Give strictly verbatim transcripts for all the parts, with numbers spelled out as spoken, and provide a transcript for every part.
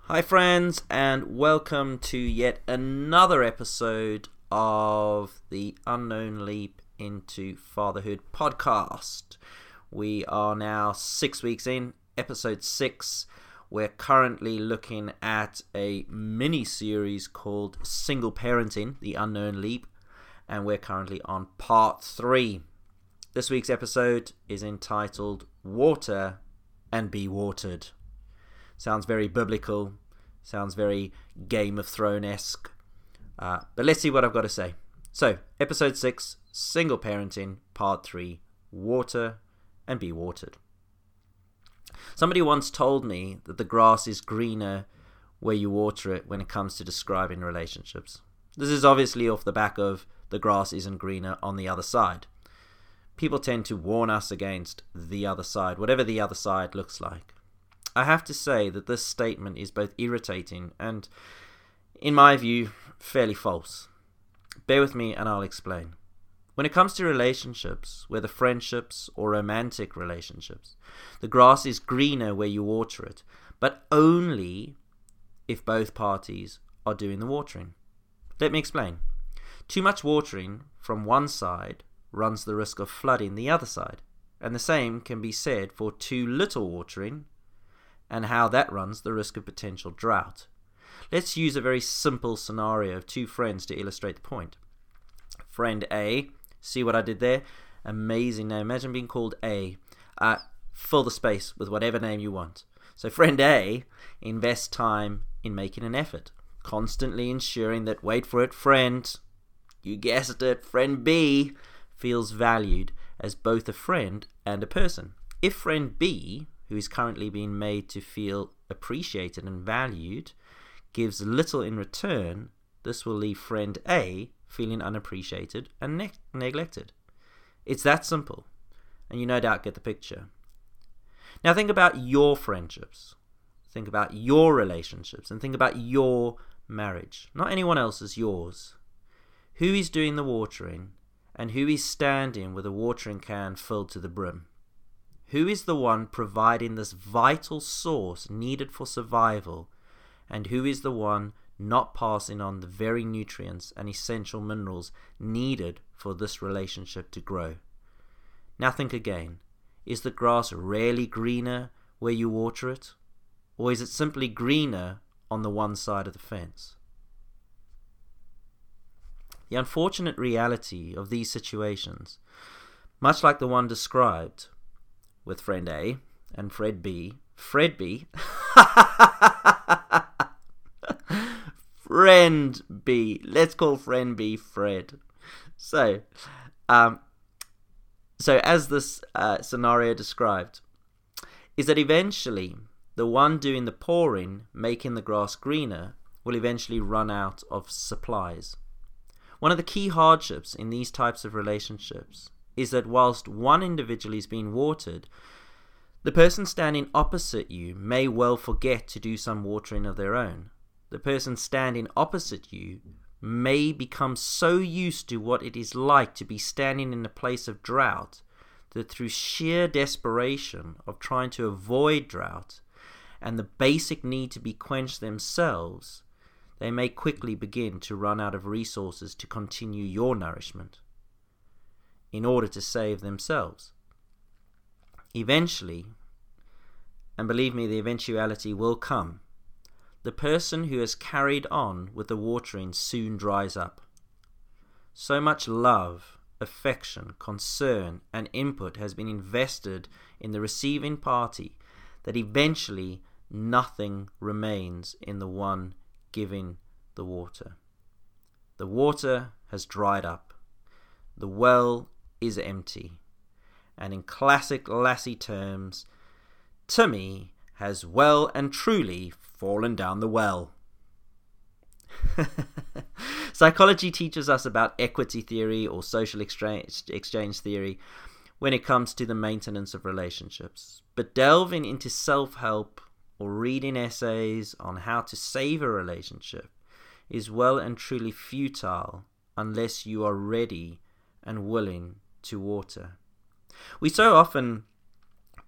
Hi, friends, and welcome to yet another episode of the Unknown Leap into Fatherhood podcast. We are now six weeks in, episode six. We're currently looking at a mini-series called Single Parenting, the Unknown Leap, and we're currently on part three. This week's episode is entitled Water and Be Watered. Sounds very biblical, sounds very Game of Thrones-esque, uh, but let's see what I've got to say. So, episode six, Single Parenting, part three, Water and Be Watered. Somebody once told me that the grass is greener where you water it when it comes to describing relationships. This is obviously off the back of the grass isn't greener on the other side. People tend to warn us against the other side, whatever the other side looks like. I have to say that this statement is both irritating and, in my view, fairly false. Bear with me and I'll explain. When it comes to relationships, whether friendships or romantic relationships, the grass is greener where you water it, but only if both parties are doing the watering. Let me explain. Too much watering from one side runs the risk of flooding the other side, and the same can be said for too little watering and how that runs the risk of potential drought. Let's use a very simple scenario of two friends to illustrate the point. Friend A, see what I did there? Amazing name. Imagine being called A. Uh, fill the space with whatever name you want. So friend A invests time in making an effort, constantly ensuring that, wait for it, friend, you guessed it, friend B feels valued as both a friend and a person. If friend B, who is currently being made to feel appreciated and valued, gives little in return, this will leave friend A feeling unappreciated and ne- neglected. It's that simple, and you no doubt get the picture. Now think about your friendships, think about your relationships, and think about your marriage, not anyone else's, yours. Who is doing the watering, and who is standing with a watering can filled to the brim? Who is the one providing this vital source needed for survival, and who is the one not passing on the very nutrients and essential minerals needed for this relationship to grow? Now think again. Is the grass rarely greener where you water it? Or is it simply greener on the one side of the fence? The unfortunate reality of these situations, much like the one described with friend A and Fred B, Fred B, friend B, let's call friend B Fred. So, um, so as this uh, scenario described, is that eventually the one doing the pouring, making the grass greener, will eventually run out of supplies. One of the key hardships in these types of relationships is that whilst one individual is being watered, the person standing opposite you may well forget to do some watering of their own. The person standing opposite you may become so used to what it is like to be standing in a place of drought that through sheer desperation of trying to avoid drought and the basic need to be quenched themselves, they may quickly begin to run out of resources to continue your nourishment in order to save themselves. Eventually, and believe me, the eventuality will come, the person who has carried on with the watering soon dries up. So much love, affection, concern, and input has been invested in the receiving party that eventually nothing remains in the one giving the water. The water has dried up. The well is empty. And in classic Lassie terms, Timmy has well and truly fallen down the well. Psychology teaches us about equity theory or social exchange, exchange theory when it comes to the maintenance of relationships. But delving into self-help or reading essays on how to save a relationship is well and truly futile unless you are ready and willing to water. We so often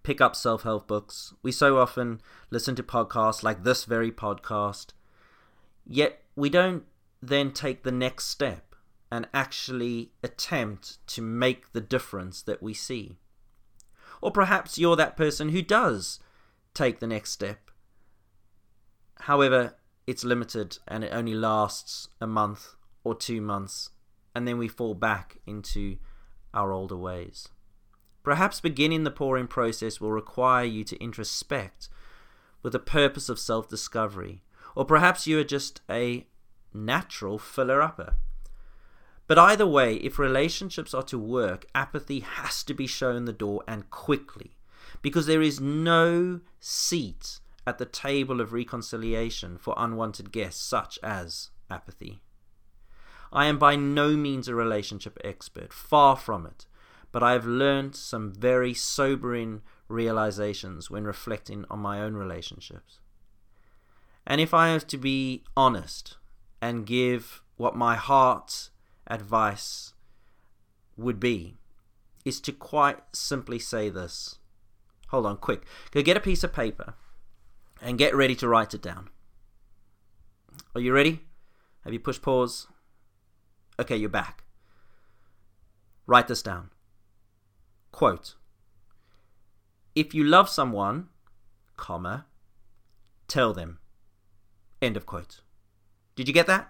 pick up self-help books. We so often listen to podcasts like this very podcast, yet we don't then take the next step and actually attempt to make the difference that we see. Or perhaps you're that person who does take the next step. However, it's limited and it only lasts a month or two months, and then we fall back into our older ways. Perhaps beginning the pouring process will require you to introspect with the purpose of self-discovery, or perhaps you are just a natural filler-upper. But either way, if relationships are to work, apathy has to be shown the door, and quickly, because there is no seat at the table of reconciliation for unwanted guests such as apathy. I am by no means a relationship expert, far from it, but I have learned some very sobering realizations when reflecting on my own relationships. And if I have to be honest and give what my heart's advice would be, is to quite simply say this. Hold on, quick. Go get a piece of paper and get ready to write it down. Are you ready? Have you pushed pause? Okay, you're back. Write this down. Quote, if you love someone, comma, tell them. End of quote. Did you get that?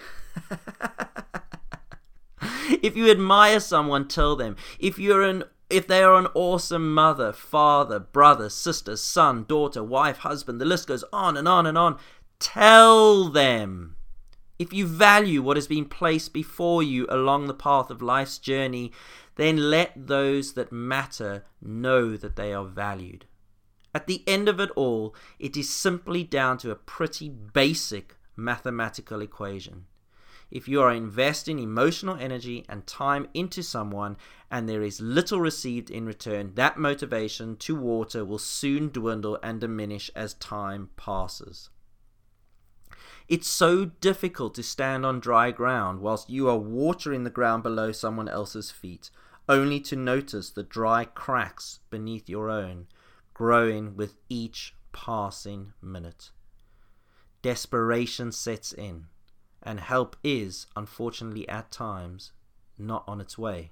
If you admire someone, tell them. If you're an if they are an awesome mother, father, brother, sister, son, daughter, wife, husband, the list goes on and on and on, tell them. If you value what has been placed before you along the path of life's journey, then let those that matter know that they are valued. At the end of it all, it is simply down to a pretty basic mathematical equation. If you are investing emotional energy and time into someone and there is little received in return, that motivation to water will soon dwindle and diminish as time passes. It's so difficult to stand on dry ground whilst you are watering the ground below someone else's feet, only to notice the dry cracks beneath your own, growing with each passing minute. Desperation sets in, and help is, unfortunately at times, not on its way.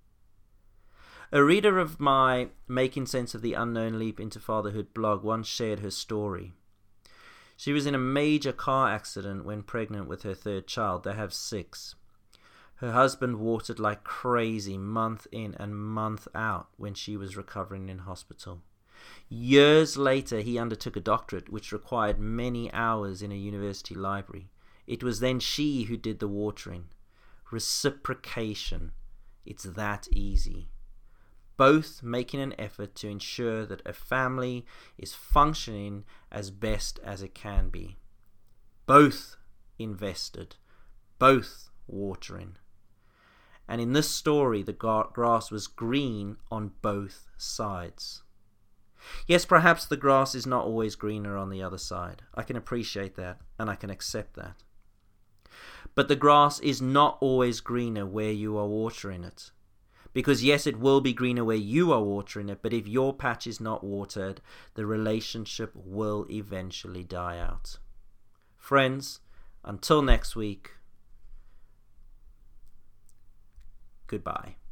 A reader of my Making Sense of the Unknown Leap into Fatherhood blog once shared her story. She was in a major car accident when pregnant with her third child. They have six. Her husband watered like crazy month in and month out when she was recovering in hospital. Years later, he undertook a doctorate which required many hours in a university library. It was then she who did the watering. Reciprocation. It's that easy. Both making an effort to ensure that a family is functioning as best as it can be. Both invested. Both watering. And in this story, the grass was green on both sides. Yes, perhaps the grass is not always greener on the other side. I can appreciate that, and I can accept that. But the grass is not always greener where you are watering it. Because yes, it will be greener where you are watering it, but if your patch is not watered, the relationship will eventually die out. Friends, until next week, goodbye.